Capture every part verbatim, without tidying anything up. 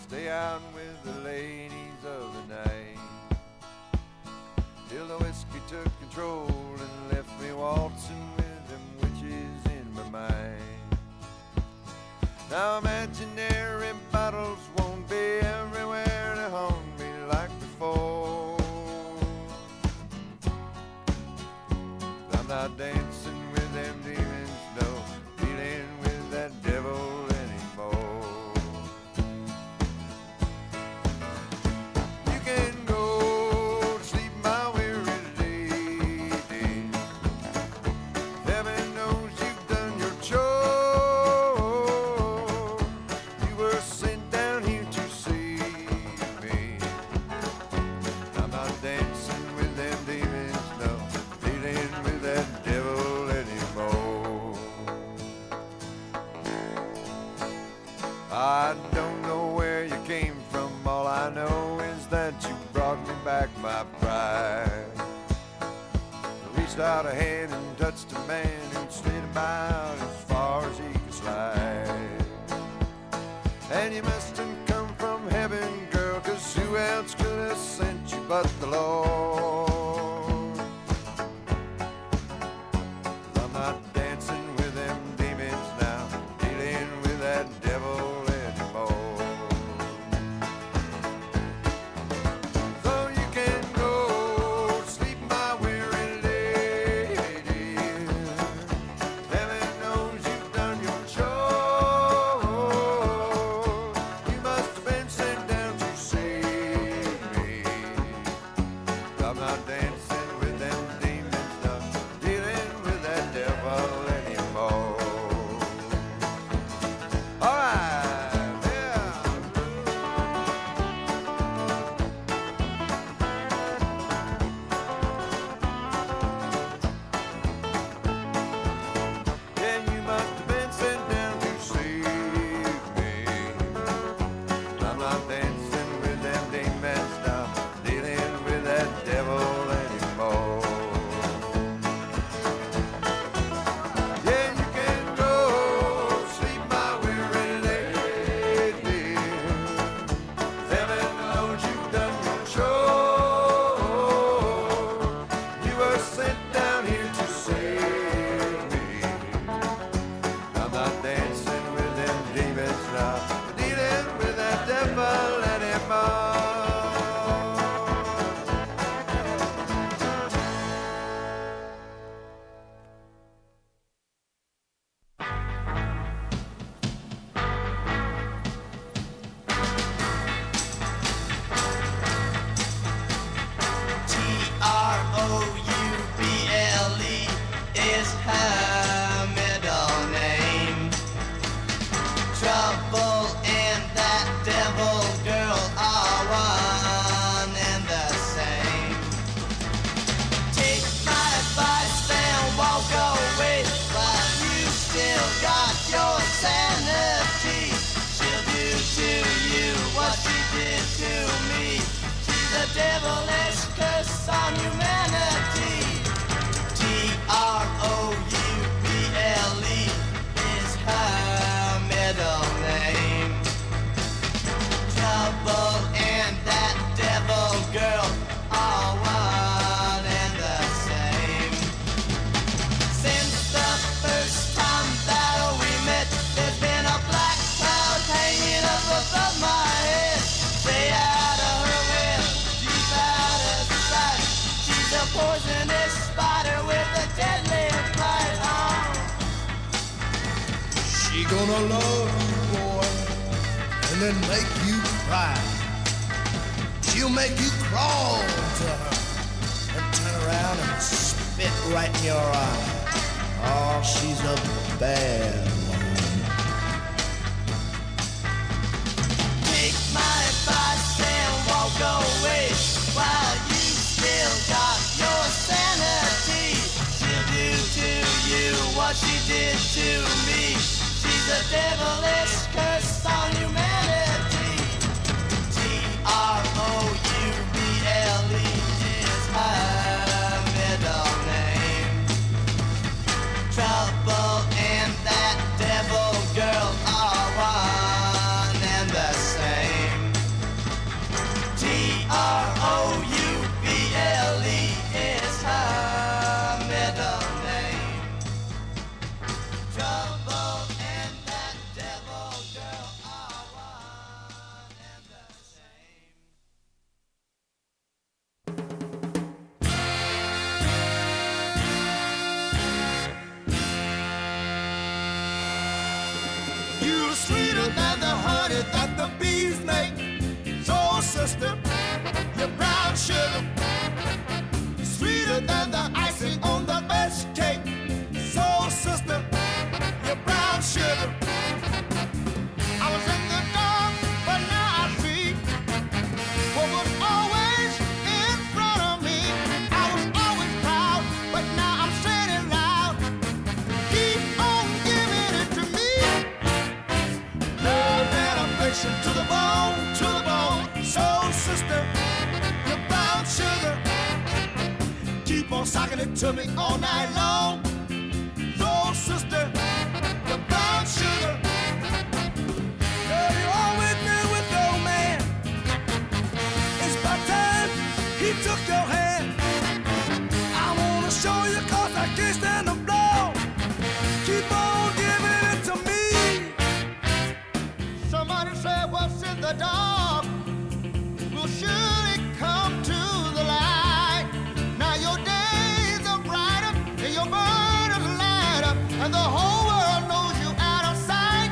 stay out with the ladies of the night, till the whiskey took control and left me waltzing with them witches in my mind. Now imaginary bottles won't be everywhere to haunt me like before. I'm not dancing with them demons, no, dealing with that devil anymore. You can go to sleep, my weary lady. Heaven knows you've done your chore. You were sent down here to save me. I'm not dancing with them demons, no, dealing with that devil anymore. I don't know where you came from, all I know is that you brought me back my pride. I reached out a hand and touched a man who'd slid about as far as he could slide. And you must have come from heaven, girl, 'cause who else could have sent you but the Lord? 'Cause I'm not dancing with them demons now, dealing with that devil anymore. So you can go to sleep, my weary lady. Heaven knows you've done your chore. You must have been sent down to save me. I'm not dancing with them demons, not dealing with that devil anymore. All right, yeah. Yeah, you must have been sent down to save me. I'm not dancing with them demons now, dealing with that devil anymore. Yeah, you can go sleep, my weary lady. Heaven knows you've done your chore. You were sent down here to save me. I'm not dancing with them demons now, dealing with that devil anymore. T R O U B L E is her middle name. Trouble and that devil girl are one and the same. Take my advice and walk away while you still got your sanity. She'll do to you what she did to me. She's a devilish curse on humanity. T R O U B L E is her middle name. Trouble and that devil girl are one and the same. Since the first time that we met, there's been a black cloud hanging up above my head. Stay out of her web, deep out of sight. She's a poisonous spider with a deadly bite on. She gonna love you, boy, and then make you cry. She'll make you crawl to her and turn around and spit right in your eye. Oh, she's a bad woman. Take my advice and walk away while you still got your sanity. She'll do to you what she did to me. She's a devilish curse on humanity. T R O U B L E is her middle name. Trouble and that devil girl are one and the same. sister, you're brown sugar, sweeter than the icing on the best cake. Soul sister, you're brown sugar. I was in the dark, but now I see what was always in front of me. I was always proud, but now I'm saying it loud. Keep on giving it to me. Love and affection to the bone, to the bone. Soul sister, you're brown sugar. Keep on socking it to me all night long. Soul sister, you're brown sugar. Girl, you always been with the old man. It's about time he took your hand. I wanna show you cause I can't stand the blow. Keep on giving it to me. Somebody said what's in the dark will surely come to the light. Now your days are brighter and your burdens lighter, and the whole world knows you out of sight.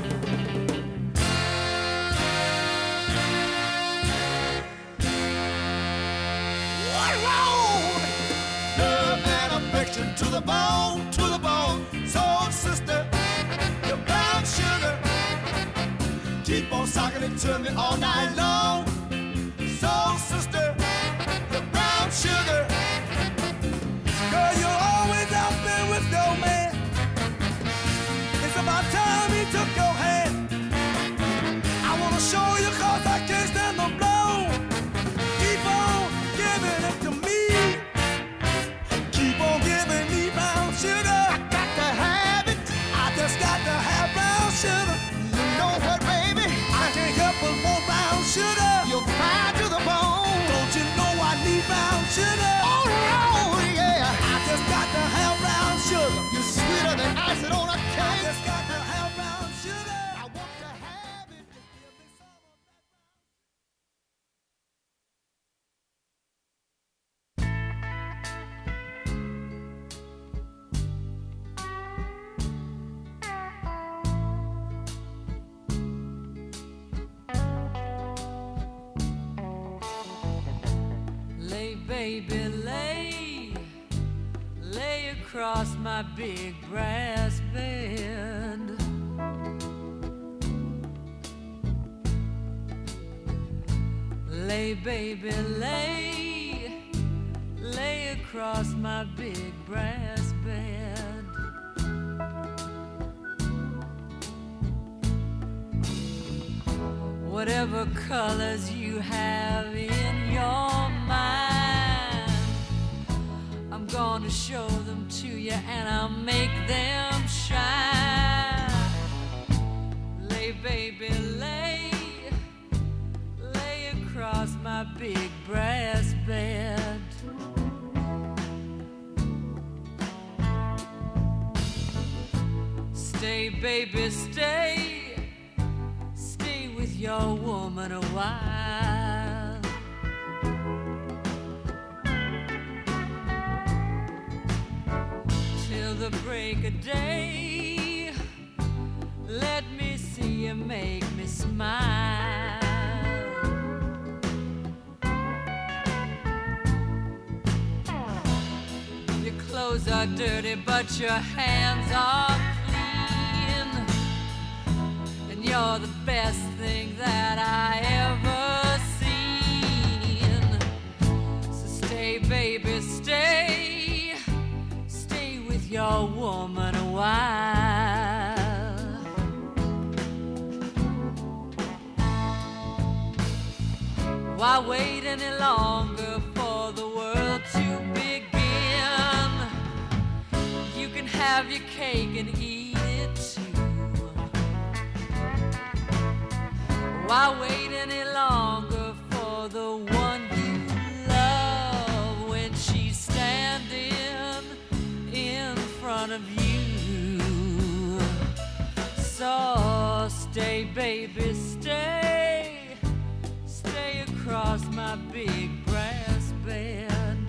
What road? Love and affection to the bone, to the bone. Soul sister, you're brown sugar. Keep on socking it to me all night long. Soul sister, you're brown sugar. Girl, you always out there with your man. It's about time he took your hand. I wanna show you cause I can't stand the blow. Keep on giving it to me. Keep on giving me brown sugar. I got to have it. I just got to have brown sugar. You know what, baby? I can't help but want brown sugar. You're fine to the bone. Don't you know I need brown sugar? Oh, Lord, yeah. I just got to have brown sugar. You're sweeter than icing on a cake. I just got to have brown sugar. I want to have it. Give me some of that. Lay, baby, lay, lay across my big brass bed. Lay, baby, lay, lay across my big brass bed. Whatever colors you have in your mind, I'm gonna show them to you and I'll make them shine. Lay, baby, lay, lay across my big brass bed. Stay, baby, stay, stay with your woman a while. Till the break of day, let me see you make me smile. Your clothes are dirty, but your hands are clean, and you're the best thing that I ever seen. So stay, baby, stay, stay with your woman a while. Why wait any longer for the world to begin? You can have your cake and eat it too. Why wait any longer for the one you love when she's standing in front of you? So stay, baby, stay, stay across my big brass bed.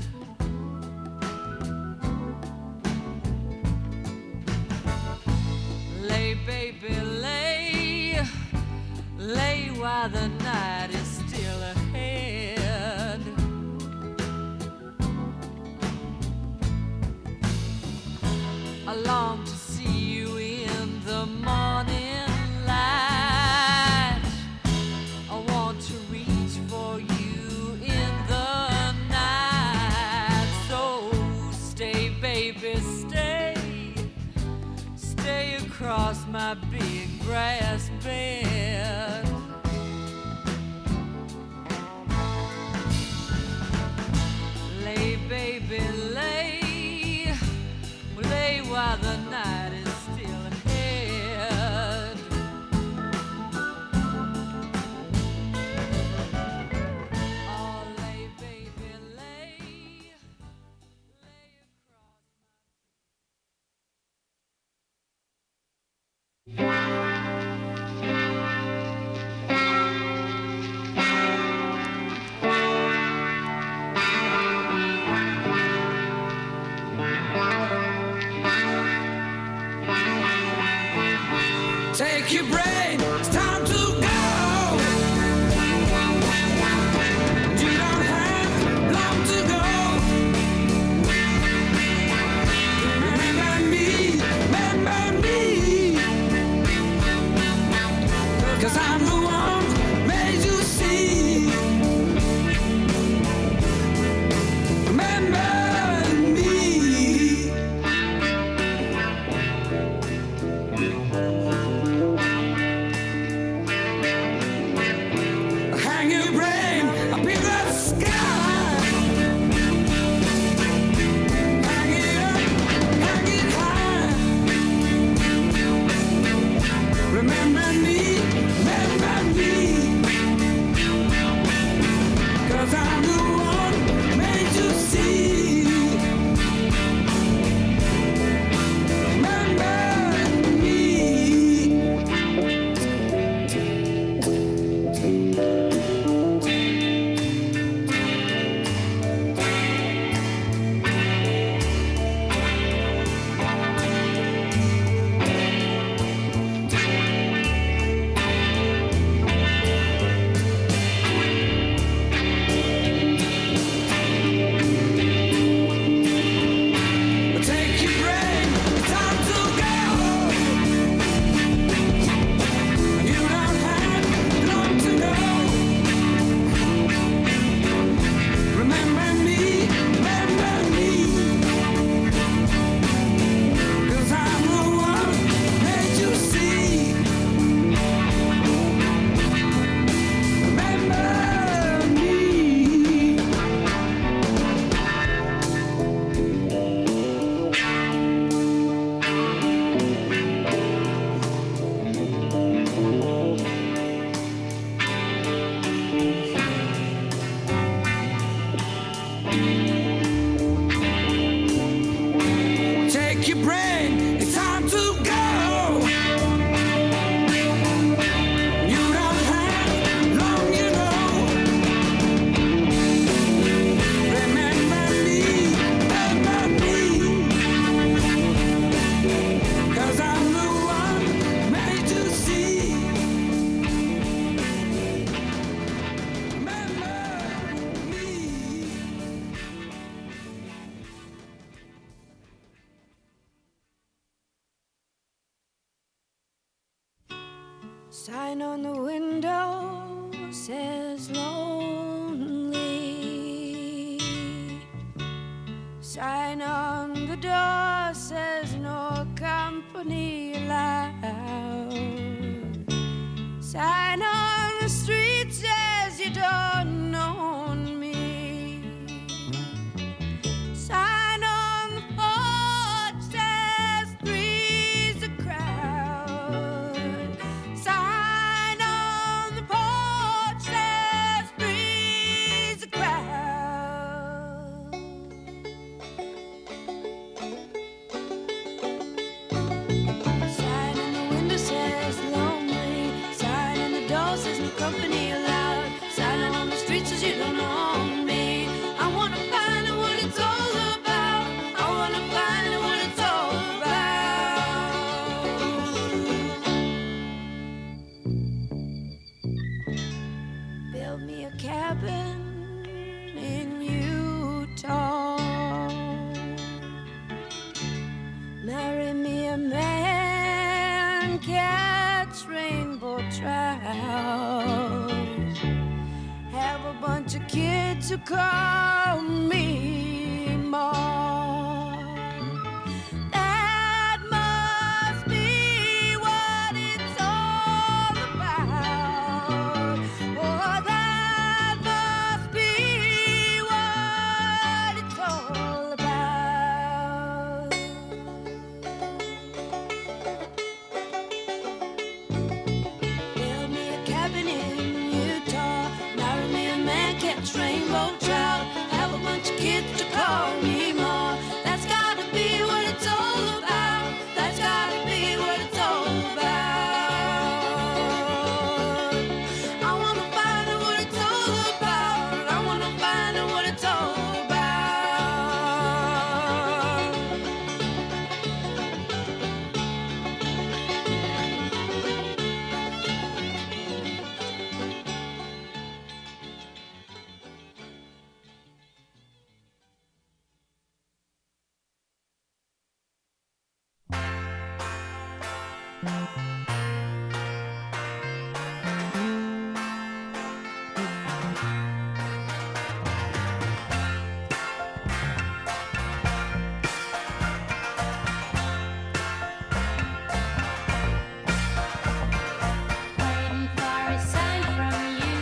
Lay, baby, lay, lay while the night is still ahead. I long to see you in the morning light. I want to reach for you in the night. So stay, baby, stay. Stay across my big grass bed. Lay, baby, lay. Lay while the night is still ahead. Oh, lay, baby, lay. Lay across Take your brain, it's time to go. You don't have long to go. Remember me, remember me. 'Cause I'm the one made you see. Remember me. Hang your brain up in the sky. Hang it up, hang it high. Remember me, remember me. 'Cause I'm the one made you see. Remember me. Take your brain, it's time to go. You don't have long to go. Remember me, remember me. 'Cause I'm the one made you see. Remember me. Take your brain, it's time to go. You don't have long, you know. Remember me, remember me. 'Cause I'm the one made you see. Remember me. Sign on the window says lonely. Sign on the door says no company allowed. Sign on the street says you don't know me. Sign on the porch says three's a crowd. Sign on the porch says three's a crowd. Sign on the window says lonely. Sign on the door says no company allowed. Sign on the street says you don't know me. I wanna find out what it's all about. I wanna find out what it's all about. Build me a cabin in Utah. Marry bunch of kids who call me Ma. That must be what it's all about. Oh, that must be what it's all about. Build me a cabin in Utah, marry me a man, catch rainbow trout, have a bunch of kids to call me Ma. That's gotta be what it's all about. That's gotta be what it's all about. I wanna find out what it's all about. I wanna find out what it's all about. Waiting for a sign from you,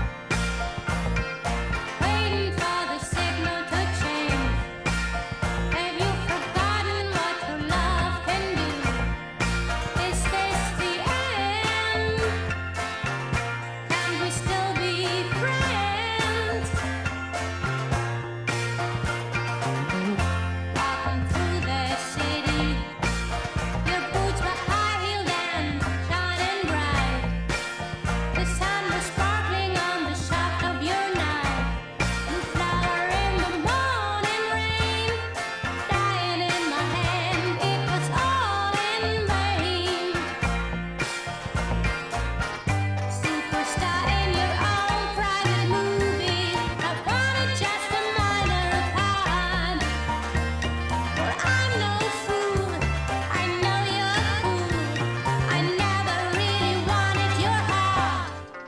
waiting for the signal to change. Have you forgotten what your love can do? Is this the end? Can we still be friends? Walking through the city, your boots were high-heeled and shining bright. The sun was sparkling on the shaft of your knife. You flower in the morning rain, dying in my hand. It was all in vain. Superstar in your own private movie. I wanted just a minor part. Well, I'm no fool. I know you're cool. I never really wanted your heart.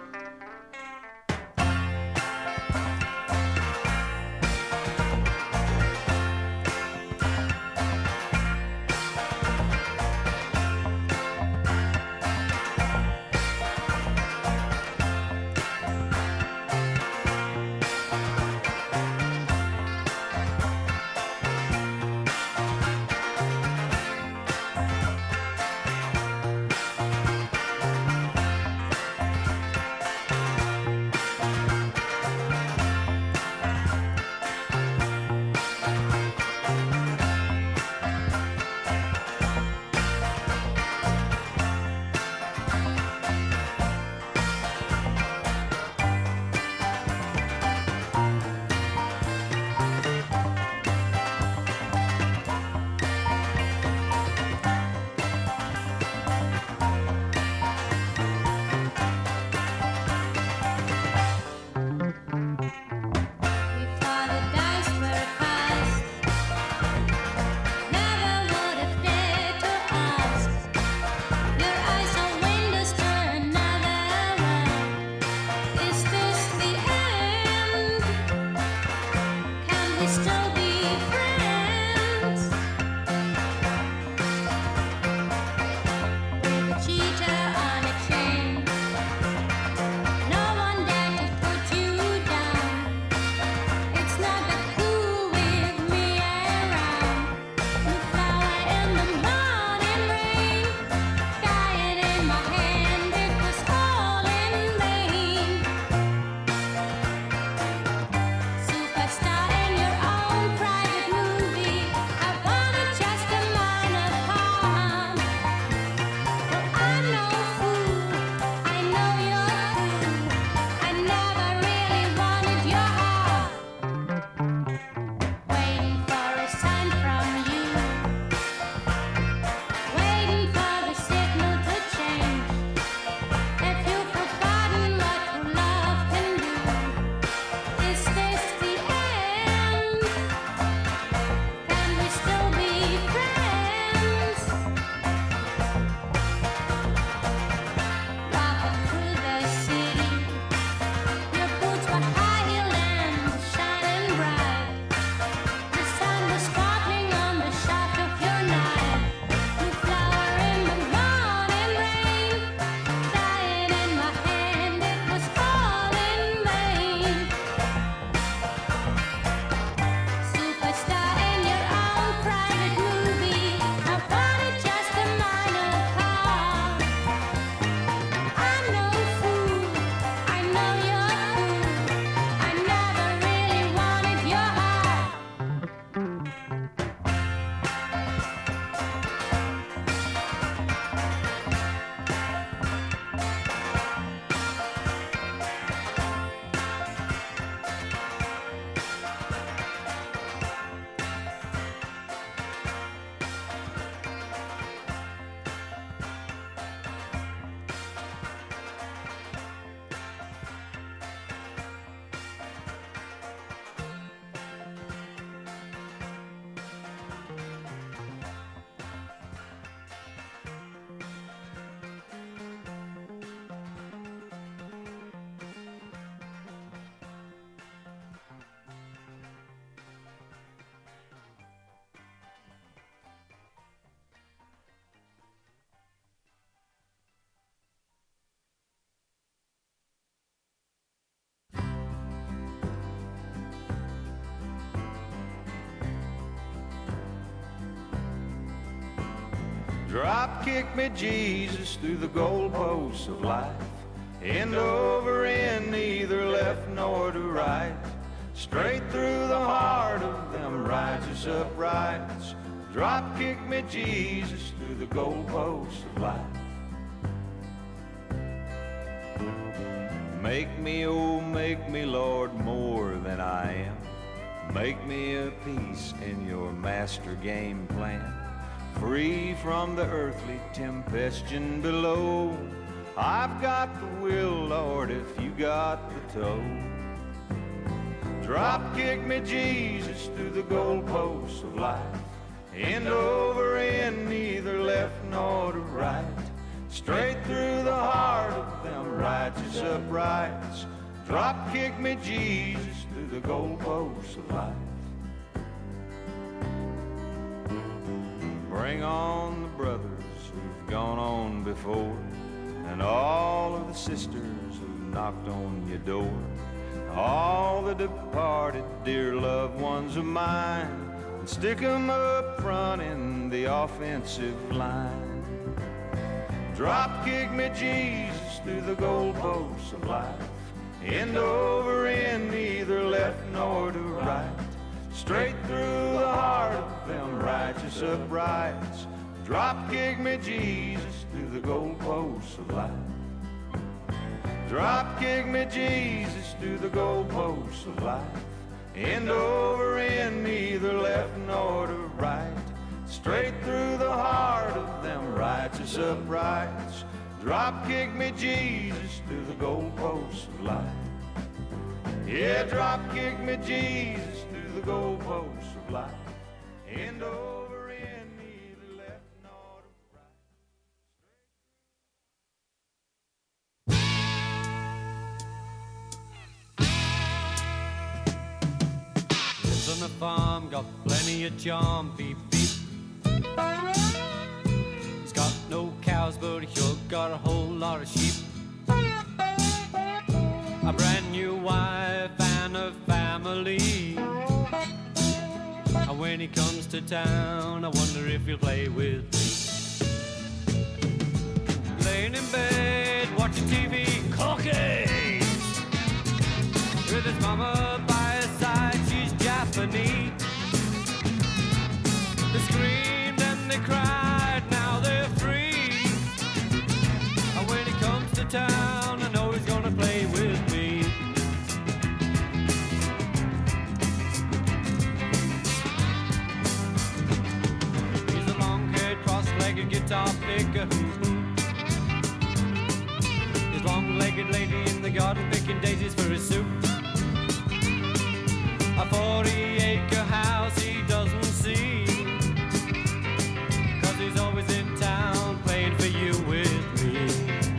Before the dice were cast, never would have dared to ask. Your eyes are windows to another world. Is this the end? Can we still be friends? With a cheetah on a chain, no one dared to put you down. It's not that cool with me around. You flower in the morning rain, dying in my hand. It was all in vain. Superstar in your own Drop kick me, Jesus, through the goalposts of life. End over end, neither left nor to right. Straight through the heart of them righteous uprights. Drop kick me, Jesus, through the goalposts of life. Make me, oh, make me, Lord, more than I am. Make me a piece in your master game plan. Free from the earthly tempestuon below. I've got the will, Lord, if you got the toe. Drop kick me, Jesus, through the goalposts of life. End over end, neither left nor to right. Straight through the heart of them righteous uprights. Drop kick me, Jesus, through the goalposts of life. Bring on the brothers who've gone on before, and all of the sisters who knocked on your door. All the departed dear loved ones of mine, and stick 'em up front in the offensive line. Drop kick me, Jesus, through the goalposts of life. End over end, neither left nor to right. Straight through the heart of them righteous uprights. Drop kick me, Jesus, through the goalposts of life. Drop kick me, Jesus, through the goalposts of life. End over end, neither left nor to right. Straight through the heart of them righteous uprights. Drop kick me, Jesus, through the goalposts of life. Yeah, drop kick me, Jesus, through the goalposts of life. End over end, neither left nor to right. Lives on a farm, got plenty of charm, beep beep. He's got no cows, but he sure got a whole lot of sheep. A brand new wife and a family. And when he comes to town, I wonder if he'll play with me. Laying in bed, watching T V, cookies. With his mama by his side, she's Japanese. They screamed and they cried, now they're free. And when he comes to town, I know he's gonna play with me. He's a long-haired, cross-legged guitar picker. His long-legged lady in the garden picking daisies for his soup. A forty-acre house he doesn't see. He's always in town playing for you with me.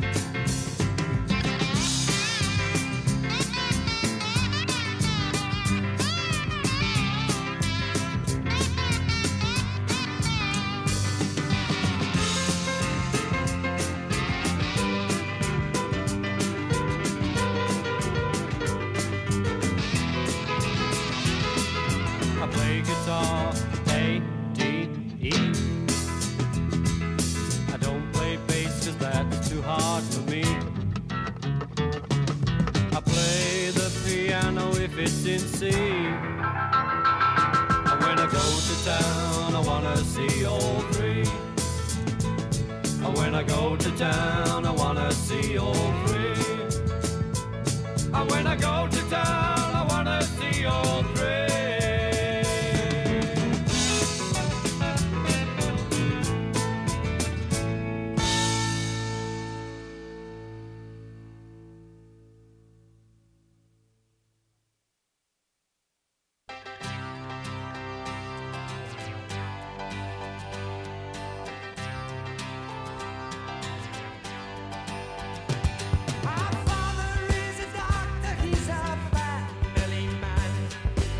I play guitar, A, D, E. That's too hard for me. I play the piano if it's in C. And when I go to town, I wanna see all three. And when I go to town, I wanna see all three. And when I go to town, I wanna see all three. Our father is a doctor, he's a family man.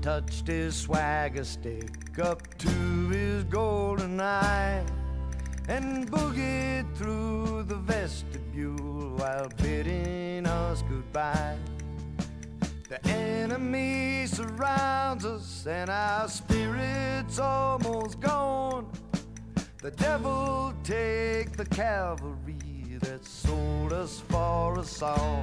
touched his swagger stick up to his golden eye and boogied through the vestibule while bidding us goodbye. The enemy surrounds us and our spirits almost gone. The devil take the cavalry that sold us for a song.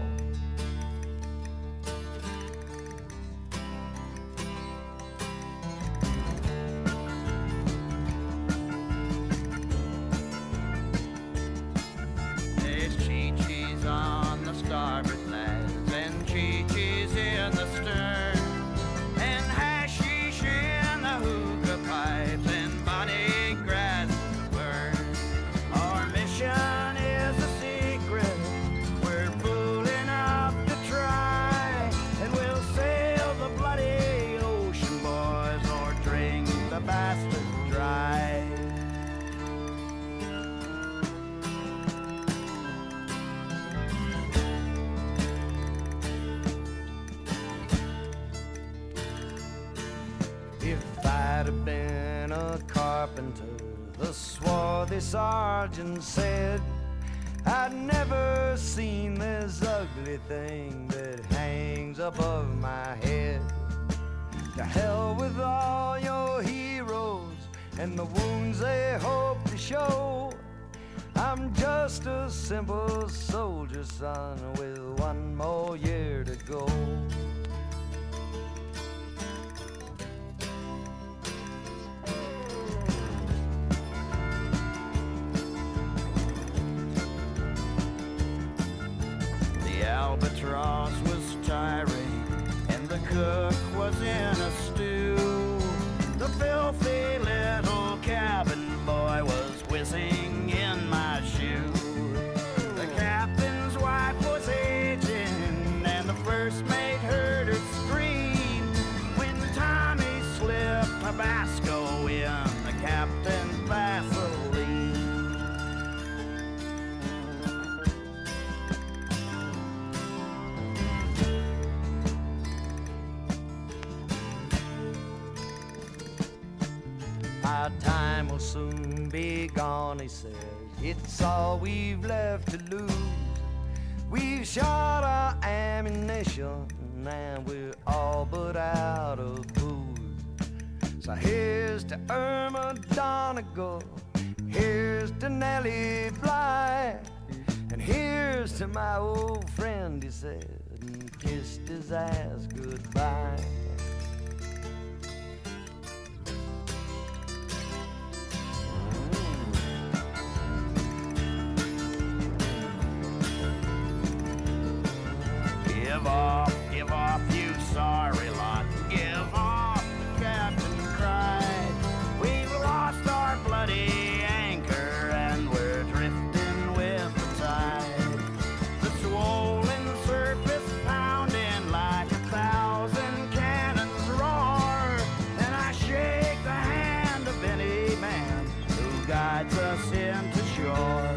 There's Chi-Chi's on the starboard lads and Chi-Chi's in the stern, and hashish in the hookah pipes and bonnie grass to burn. Our mission is a secret, we're fool enough to try, and we'll sail the bloody ocean, boys, or drink the bastard dry. If I'd have been a carpenter, the swarthy sergeant said, I'd never seen this ugly thing that hangs above my head. To hell with all your heroes and the wounds they hope to show. I'm just a simple soldier son with one more year to go. The albatross was tiring and the cook was in a stew. The filthy little cabin boy was whizzing in my shoe. The captain's wife was aging and the first mate heard her scream when Tommy slipped Tabasco in the captain's Vaseline. Our time will soon be gone, he said. It's all we've left to lose. We've shot our ammunition and we're all but out of booze. So here's to Irma Donegal, here's to Nellie Bly, and here's to my old friend, he said, and kissed his ass goodbye. Give off, give off, you sorry lot. Give off, the captain cried. We've lost our bloody anchor and we're drifting with the tide. The swollen surface pounding like a thousand cannons roar. And I shake the hand of any man who guides us into shore.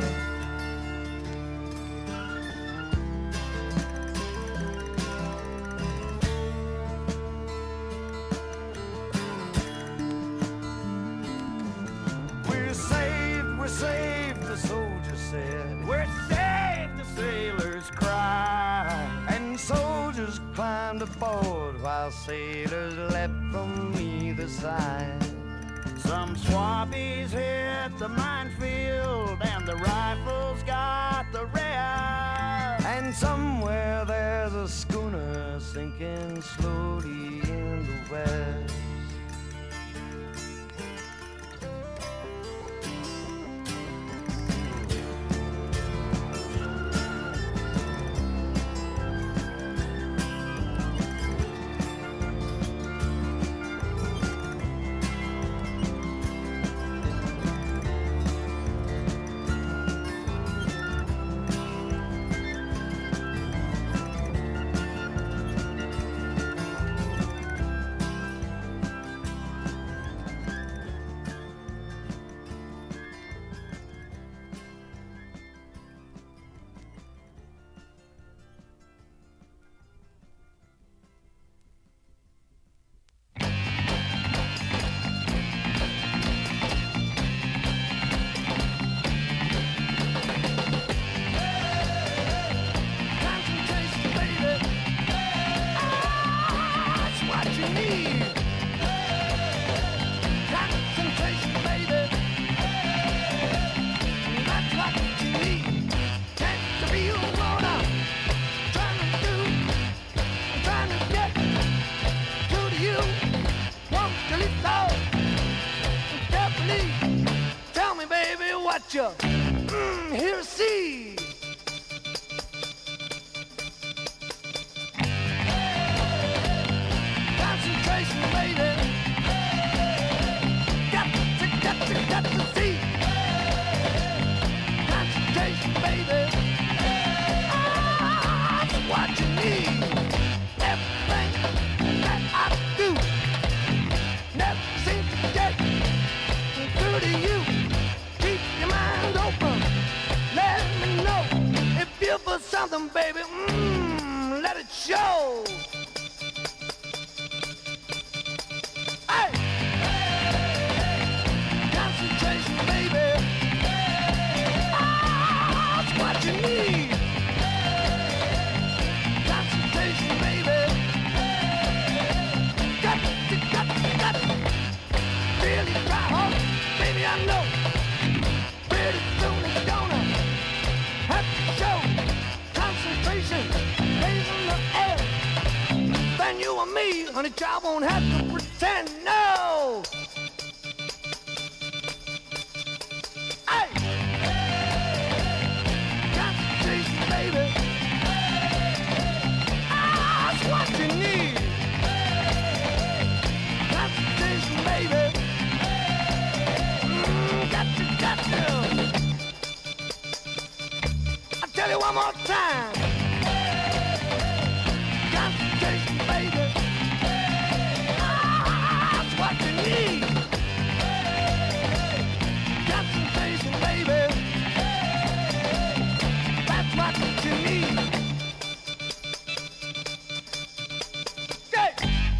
Saved, the soldier said. We're saved, the sailors cry. And soldiers climbed aboard while sailors leapt from either side. Some swabbies hit the minefield and the rifles got the rear. And somewhere there's a schooner sinking slowly in the west. got you. Mm, here, see. Concentration, baby. Got to, got to, got to see. Concentration, baby. Ah, that's what you need. Everything that I do never seems to get through to you. Keep your mind open. Let me know if you feel something, baby. Mmm, let it show. Hey, concentration, baby. Ah, that's what you need. Concentration, baby. Got to, got to, got to really try hard, baby. I know pretty soon it's gonna have to show. Concentration, raising the air. Then you and me, honey, child, won't have to pretend. No. Hey, concentration, baby. Ah, that's what you need. Concentration, baby. Mm, got to, got to. I'll tell you one more time. Concentration, baby. Ah, that's what you need. Concentration, baby. That's what you need. Okay.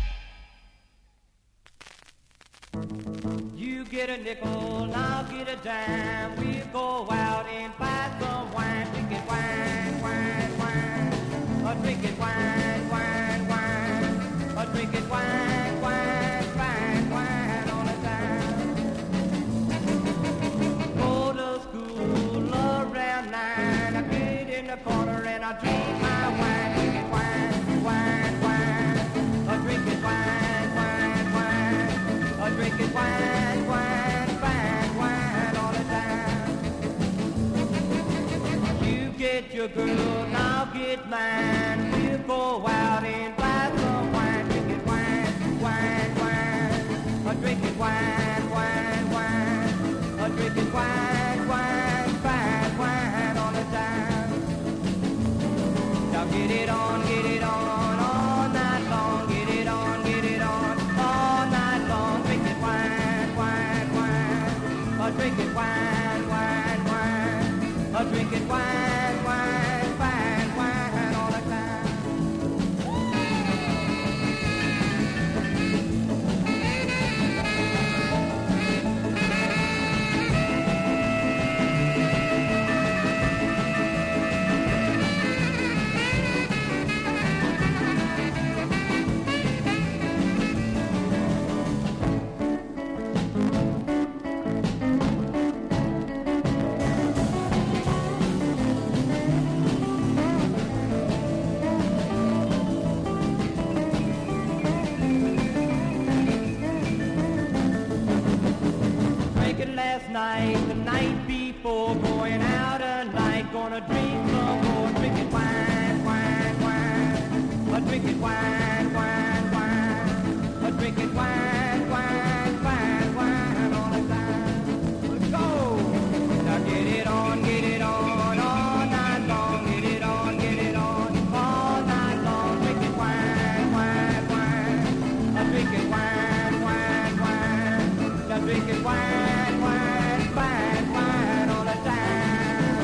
You get a nickel, I'll get a dime. We'll go out and buy some wine. Drinking wine, wine, wine. A drinking wine, wine, wine. A drinking wine, wine, fine wine all the time. Go to school around nine. I get in the corner and I drink my wine. Drinking wine, wine, wine. A drinking wine, wine, wine. A drinking wine, wine, fine wine all the time. You get your girl, and I'll get mine. We'll go out and buy some wine. Drinking wine, wine, wine. A drinking wine, wine, wine. A drinking wine, wine, fine wine all the time. Now get it on, get it on, all night long. Get it on, get it on, all night long. Drinking wine, wine, wine. A drinking wine, wine, wine. A drinking wine, wine, fine wine all the time. Drinking last night, the night before, going out at night, gonna drink some more. Drinking wine, wine, wine. A drinking wine, wine, wine. A drinking wine, wine, fine wine all the time. Let's go. Now get it on, get it on, all night long. Get it on, get it on, all night long. Drinking wine, wine, wine. A drinking wine, wine, wine. Now drinking wine, wine, fine wine all the time.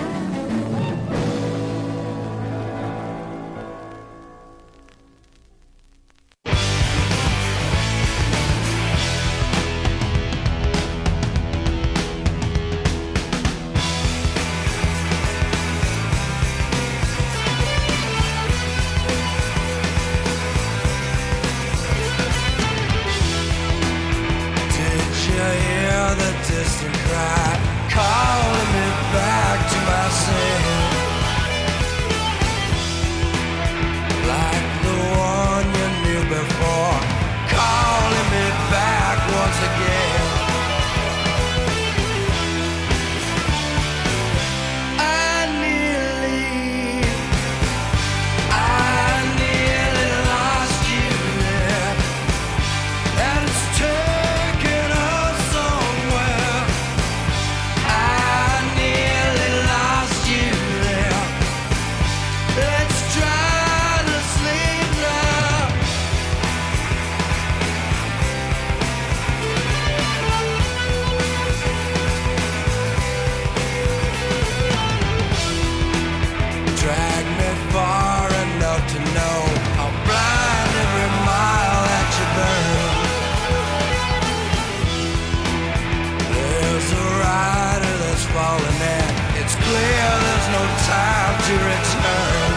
calling it. It's clear there's no time to return.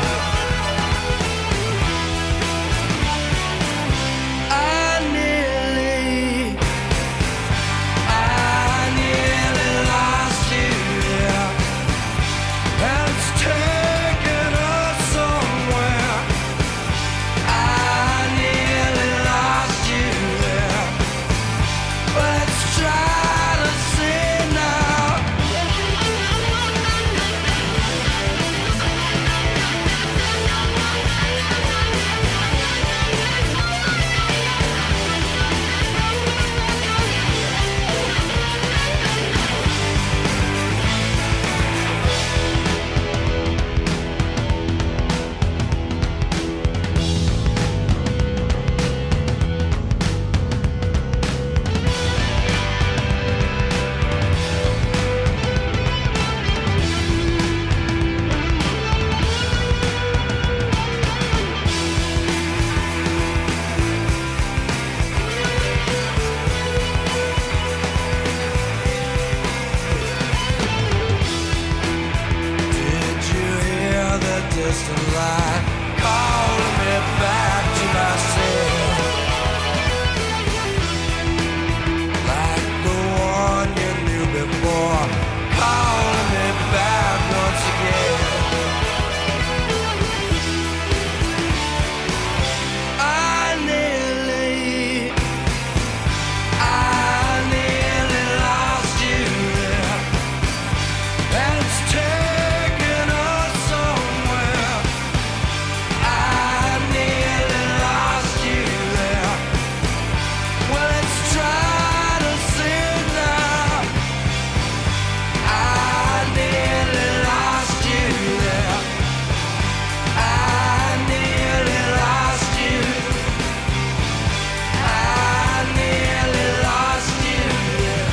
I nearly, I nearly lost you, yeah. And it's taken us somewhere. I nearly lost you, yeah. But let's try to see now. Did you hear the distant line calling me back to myself? Like the one you knew before, calling me back once again. I nearly, I nearly lost you, yeah. And it's taken us somewhere. I nearly lost you there. Well, let's try to see now. I nearly lost you there. I nearly lost you. I nearly lost you there.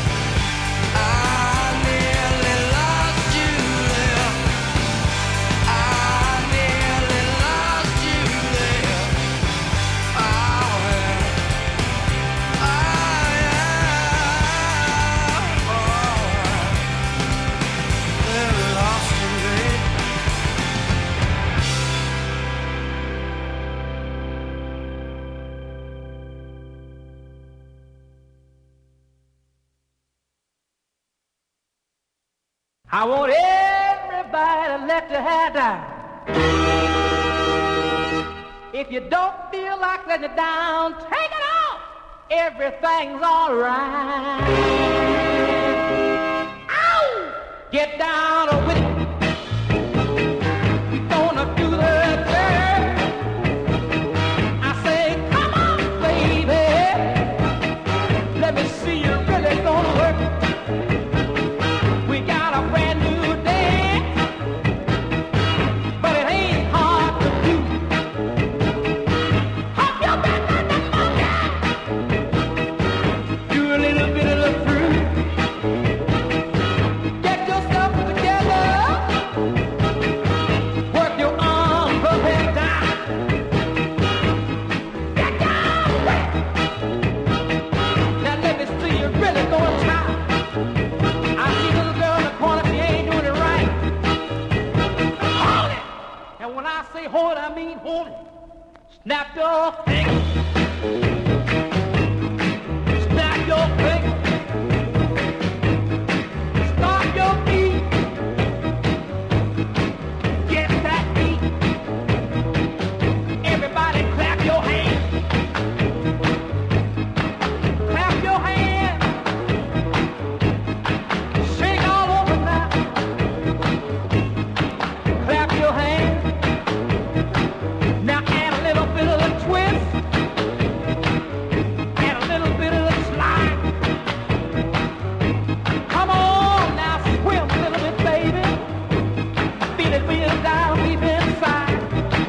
I nearly lost you there. I nearly lost you there. Oh, yeah. Oh, yeah. Oh, nearly lost you there. I want everybody to let your hair down. If you don't feel like letting it down, take it off. Everything's all right. Ow! Get down with it. We're gonna do the dirt. I say, come on, baby. Let me see you really gonna work. We got a brand new dance, but it ain't hard to do. Hop your back on the monkey. Do a little bit of the fruit. Get yourself together. Work your arms up and down. Get down with it. Now let me see you really gonna try. I see little girl in the corner, she ain't doing it right. Hold it! And when I say hold it, I mean hold it. Snap your fingers. Snap your fingers. Start your beat. Get that beat. Everybody clap your hands. Clap your hands. Shake all over now. Clap your hands. Now add a little bit of the twist. Add a little bit of the slide. Come on now, swim a little bit, baby. Feel it real down deep inside.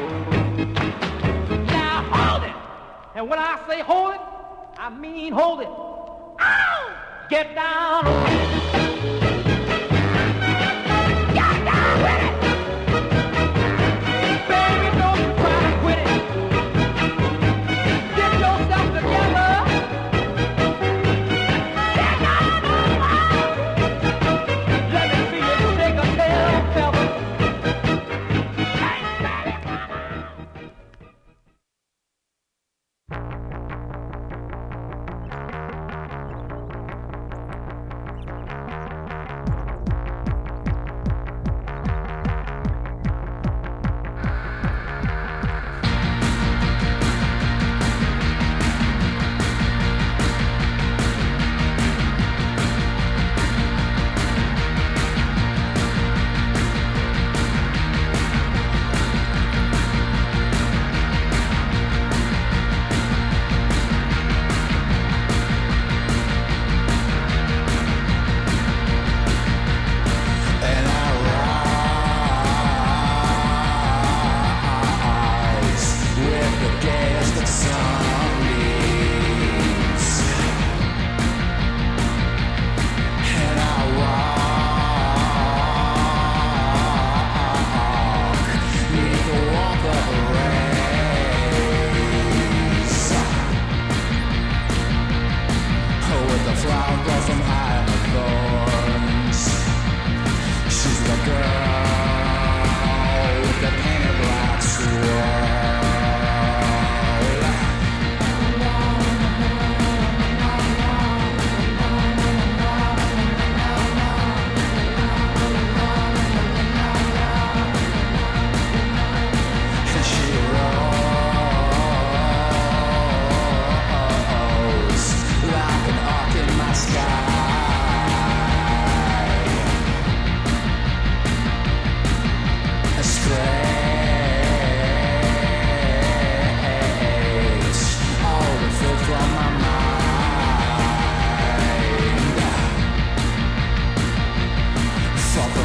Now hold it. And when I say hold it, I mean hold it. Ow! Get down. Get down with it. Baby, don't you try to quit it. Get yourself together. Get down. Let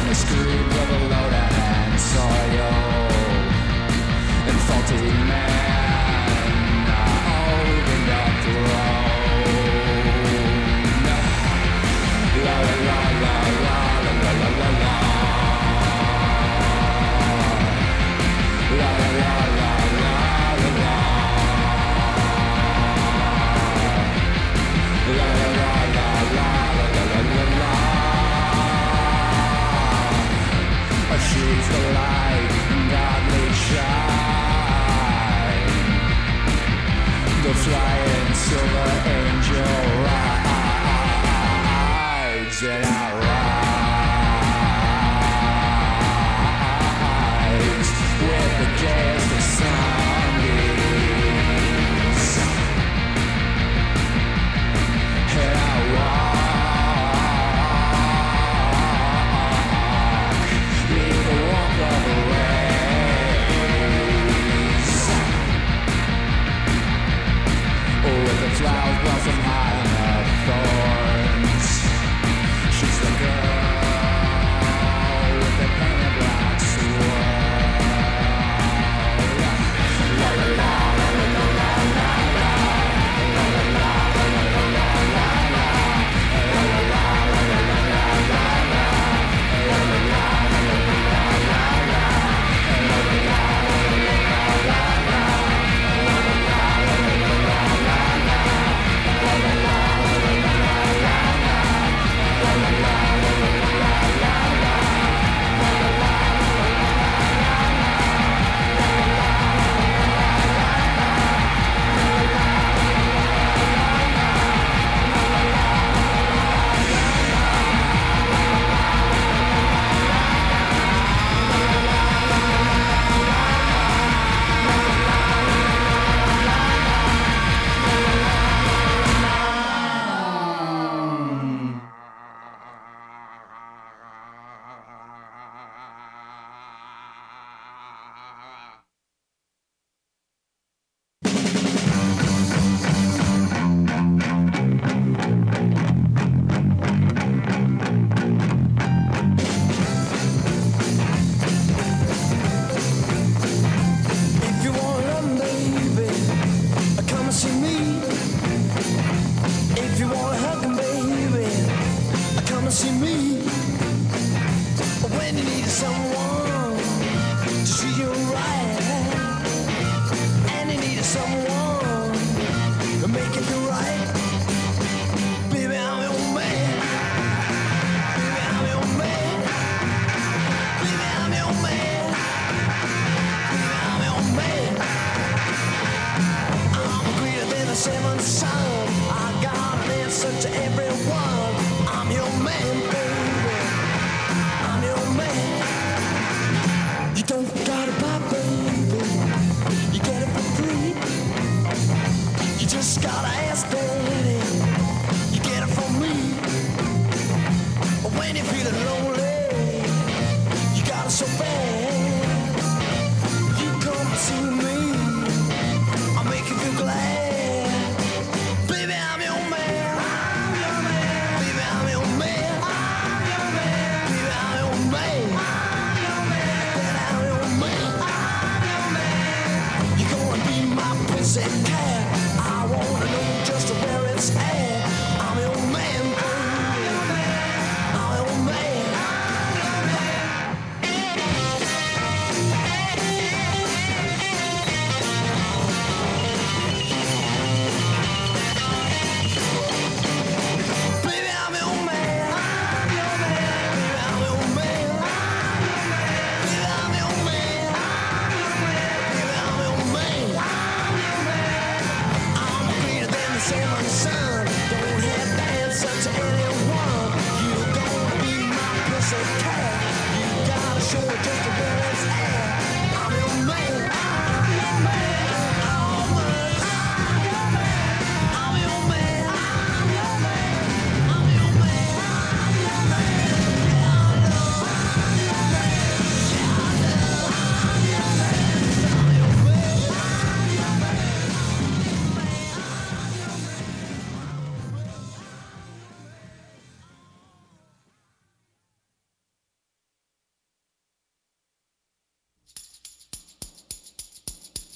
on the street with a load of hand soil and faulty men opened up the road. La la la la la la la la la la. La la la la la la la. La la la la la la la la la. She's the light and godly shine, the flying silver angel rides in our eyes with the gayest of sunbeams. And I walk with the flowers blossom high on her thorns. She's the girl with the painted black swirl. La la la la la la la la la. La la la la la la la la la. La la la la la la la la la. La la la la la la la la la. La la la la la la la la.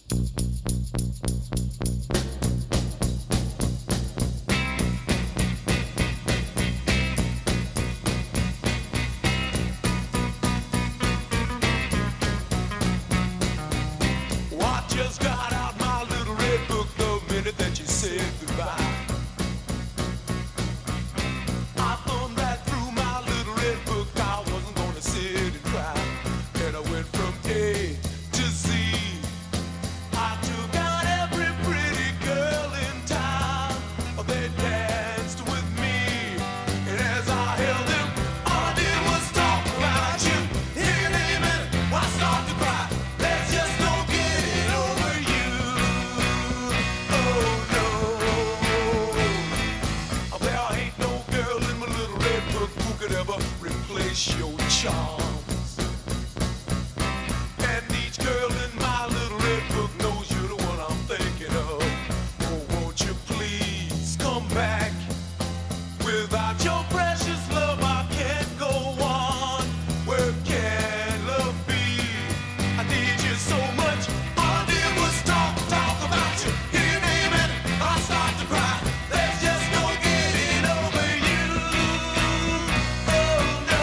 I just got out my little red book the minute that you said goodbye. I thumbed right through my little red book. I wasn't gonna sit and cry. And I went from A to Z. I took out every pretty girl in town. They danced with me. And as I held them, all I did was talk about you. Hear your name and I start to cry. There's just no getting over you. Oh no. There ain't no girl in my little red book who could ever replace your charms. And each girl in my little red book knows you're the one I'm thinking of. Oh, won't you please come back? Without your precious love, I can't go on. Where can love be? I need you so much. All I did was talk, talk about you. Hear your name and I start to cry. There's just no getting over you. Oh no.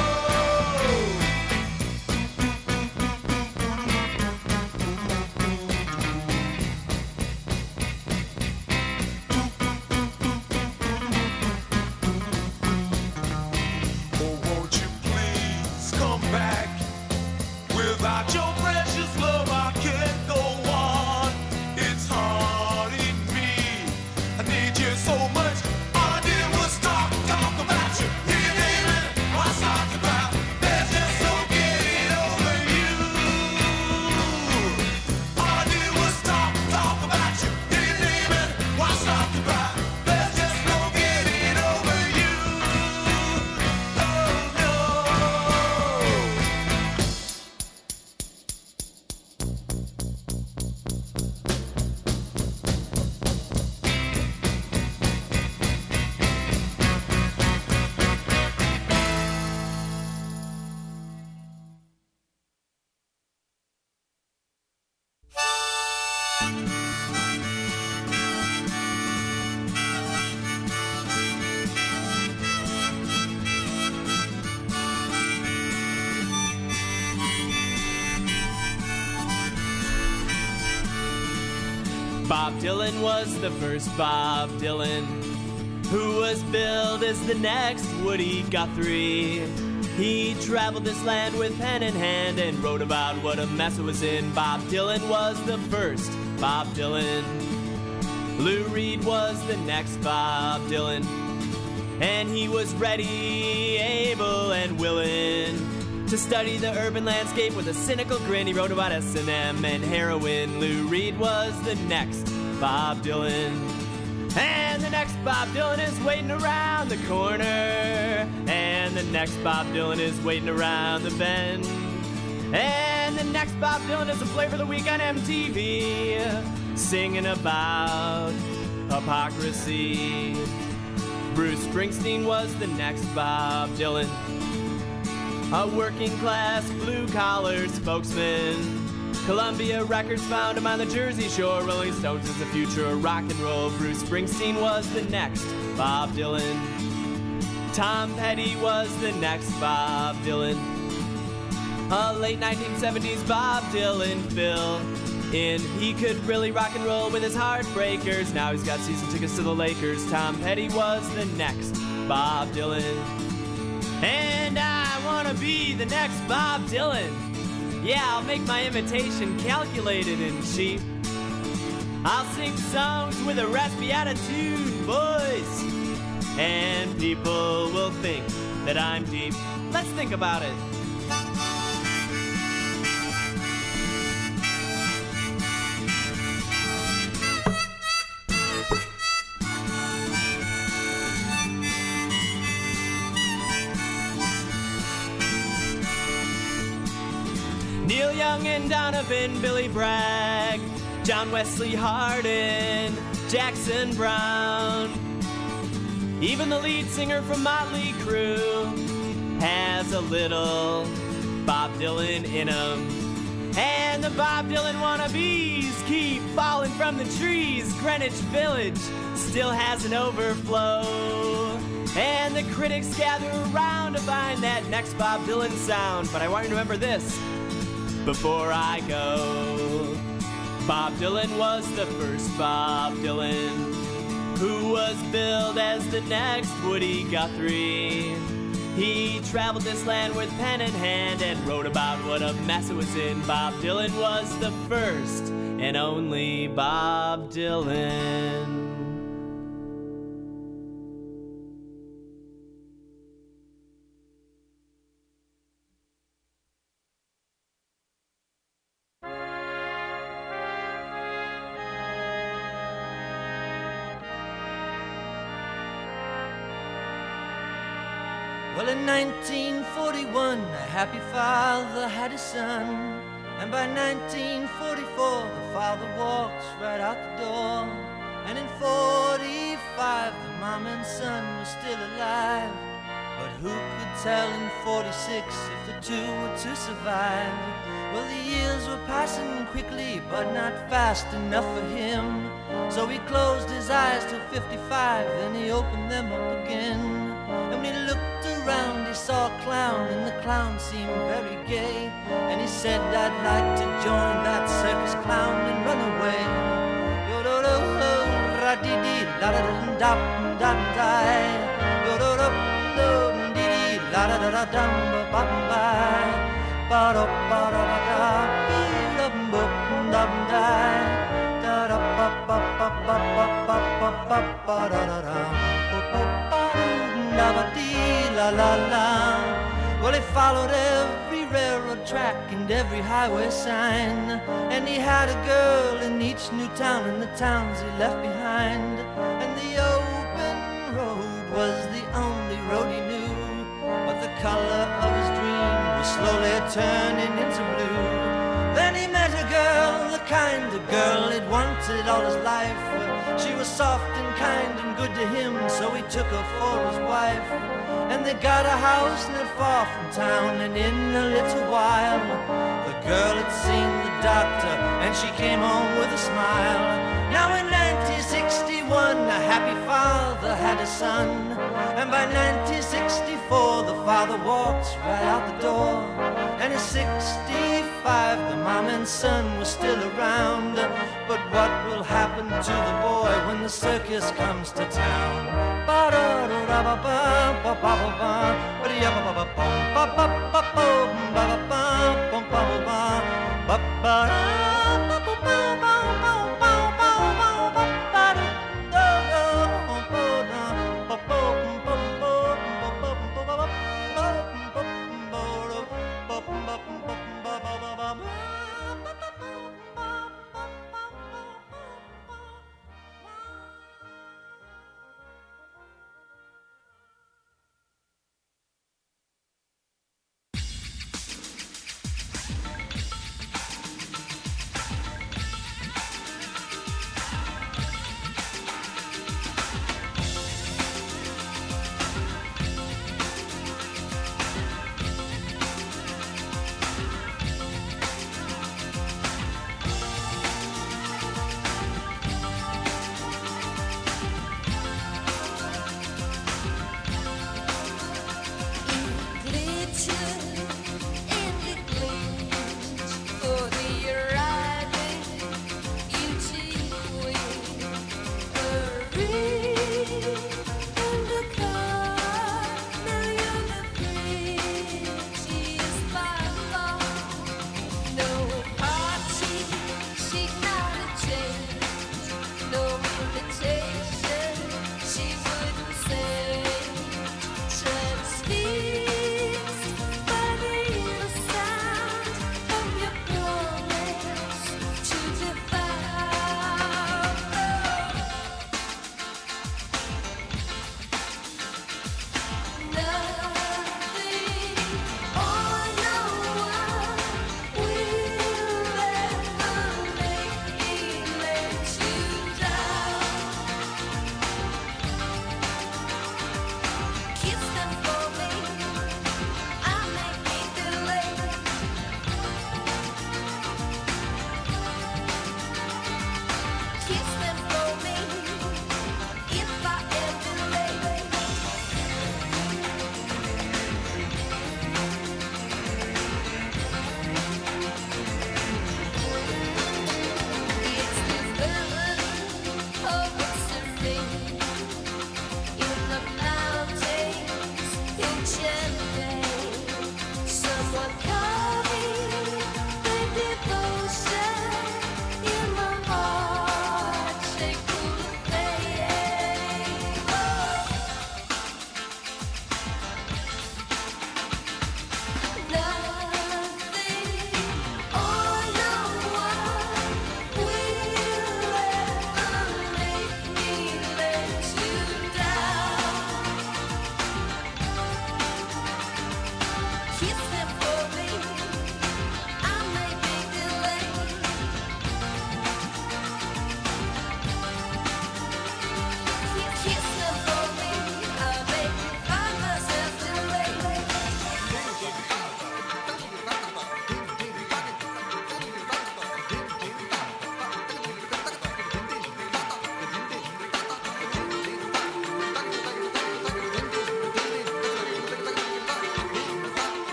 Oh, won't you please come back? Without your precious love, I can't go on. It's hard in me. I need you so much. All I did was talk, talk about you. Hear your name and I start to cry. There's just no getting over you. All I did was talk, talk about you. Hear your name and I start to cry. There's just no getting over you. Oh no. Bob Dylan was the first Bob Dylan, who was billed as the next Woody Guthrie. He traveled this land with pen in hand and wrote about what a mess it was in. Bob Dylan was the first Bob Dylan. Lou Reed was the next Bob Dylan, and he was ready, able, and willing to study the urban landscape with a cynical grin. He wrote about S and M and heroin. Lou Reed was the next Bob Dylan. And the next Bob Dylan is waiting around the corner. And the next Bob Dylan is waiting around the bend. And the next Bob Dylan is a flavor of the week on M T V, singing about hypocrisy. Bruce Springsteen was the next Bob Dylan, a working class blue collar spokesman. Columbia Records found him on the Jersey Shore. Rolling Stones is the future of rock and roll. Bruce Springsteen was the next Bob Dylan. Tom Petty was the next Bob Dylan. A late nineteen seventies Bob Dylan fill in. He could really rock and roll with his Heartbreakers. Now he's got season tickets to the Lakers. Tom Petty was the next Bob Dylan. And I wanna be the next Bob Dylan. Yeah, I'll make my invitation calculated and cheap. I'll sing songs with a raspy attitude voice, and people will think that I'm deep. Let's think about it. Neil Young and Donovan, Billy Bragg, John Wesley Hardin, Jackson Brown. Even the lead singer from Motley Crue has a little Bob Dylan in him. And the Bob Dylan wannabes keep falling from the trees. Greenwich Village still has an overflow. And the critics gather around to find that next Bob Dylan sound. But I want you to remember this before I go. Bob Dylan was the first Bob Dylan, who was billed as the next Woody Guthrie. He traveled this land with pen in hand and wrote about what a mess it was in. Bob Dylan was the first and only Bob Dylan. Well, in nineteen forty-one, a happy father had a son. And by nineteen forty-four, the father walks right out the door. And in forty-five, the mom and son were still alive. But who could tell in forty-six if the two were to survive? Well, the years were passing quickly, but not fast enough for him. So he closed his eyes till fifty-five, then he opened them up again. And when he looked around, he saw a clown, and the clown seemed very gay. And he said, I'd like to join that circus clown and run away. Yo-do-do-do-ra-dee-dee, la-da-da-dum-dum-dum-die. Yo-do-do-do-dee-dee, la-da-da-da-dum-ba-bum-bye. Ba-do-ba-da-da-da-bee-dum-bum-dum-die. Da-da-ba-ba-ba-ba-ba-ba-ba-ba-da-da-dum. La la la. Well, he followed every railroad track and every highway sign, and he had a girl in each new town in the towns he left behind. And the open road was the only road he knew, but the color of his dream was slowly turning into blue. Then he met a girl, the kind of girl he'd wanted all his life. She was soft and kind and good to him, so he took her for his wife. And they got a house not far from town, and in a little while the girl had seen the doctor, and she came home with a smile. Now in nineteen sixty-one, a happy father had a son, and by nineteen sixty-four the father walks right out the door. And in sixty-five the mom and son were still around, but what will happen to the boy when the circus comes to town?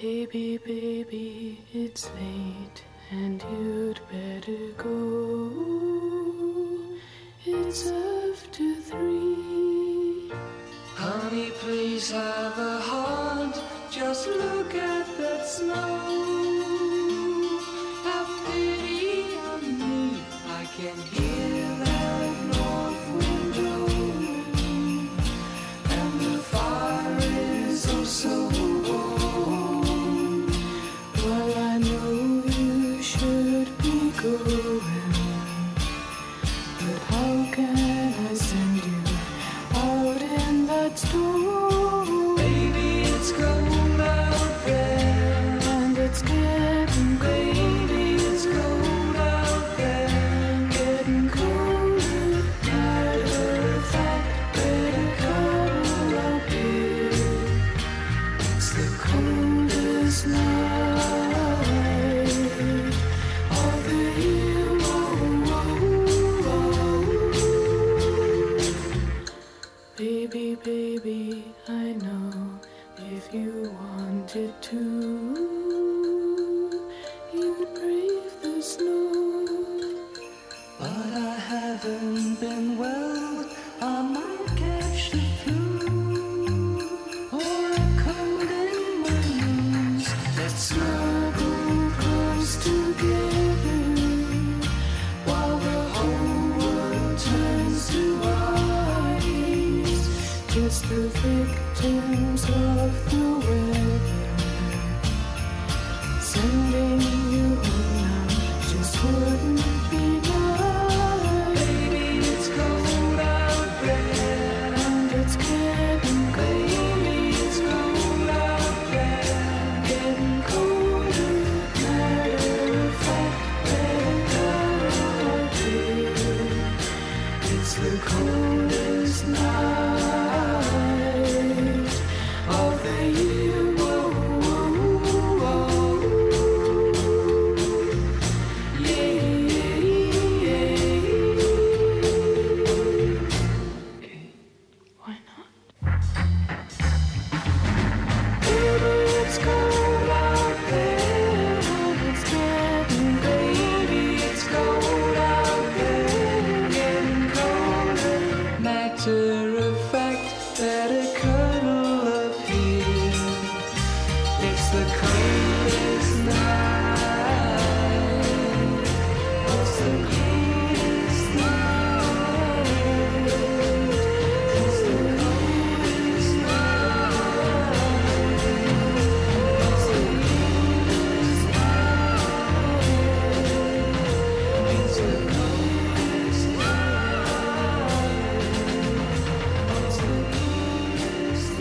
Baby, baby, it's late and you'd better go. It's after three. Honey, please have a heart. Just look at that snow. Have pity on me. I can hear that north wind blowing, and the fire is oh so warm. Well, I know you should be going, but how can I send you out in that storm? Baby, it's cold out there, And it's getting baby, it's cold out there. getting colder. Matter of fact, better cuddle up here. It's the coldest night of the year. Whoa, whoa, whoa. Baby, baby, I know if you wanted to, you'd brave the snow. But I haven't been well. I might catch the flu or a cold in my nose. Let's snuggle close together while the whole world turns to ice. Just the victims of the weather. Sending you home now just wouldn't be nice. Baby, it's cold out there. And it's getting Baby, it's cold out there. getting colder. Matter of fact, better cuddle up here. It's the coldest night of the year. Whoa, whoa, whoa. Yeah, yeah, yeah. Okay, why not? Baby, it's cold out there, and it's getting Baby, it's cold out there. Getting colder. Matter of fact, better cuddle up here. It's the coldest night. It's the coldest night. It's the coldest night. It's the coldest night. It's the coldest night. It's the coldest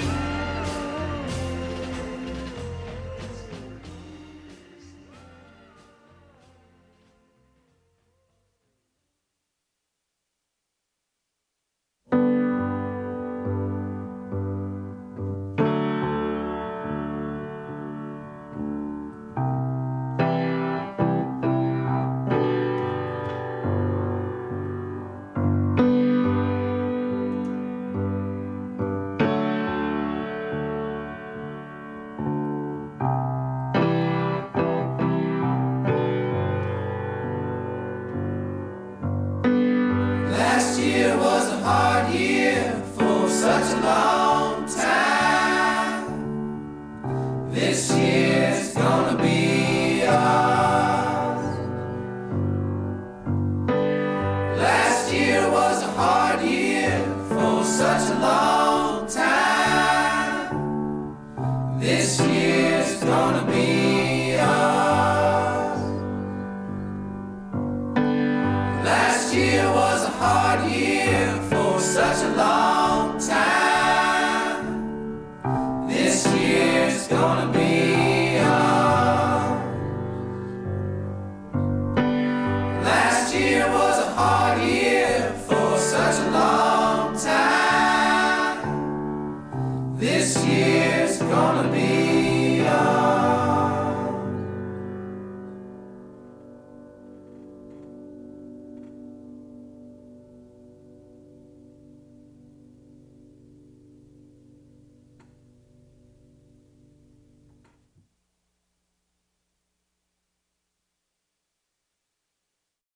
Last year was a hard year for such a long time. This year's gonna be ours. Last year was a hard year for such a long time. This year's gonna be ours. Last year was a hard year for such a long time. This year's gonna be ours. Last year was a hard year for such a long time. This year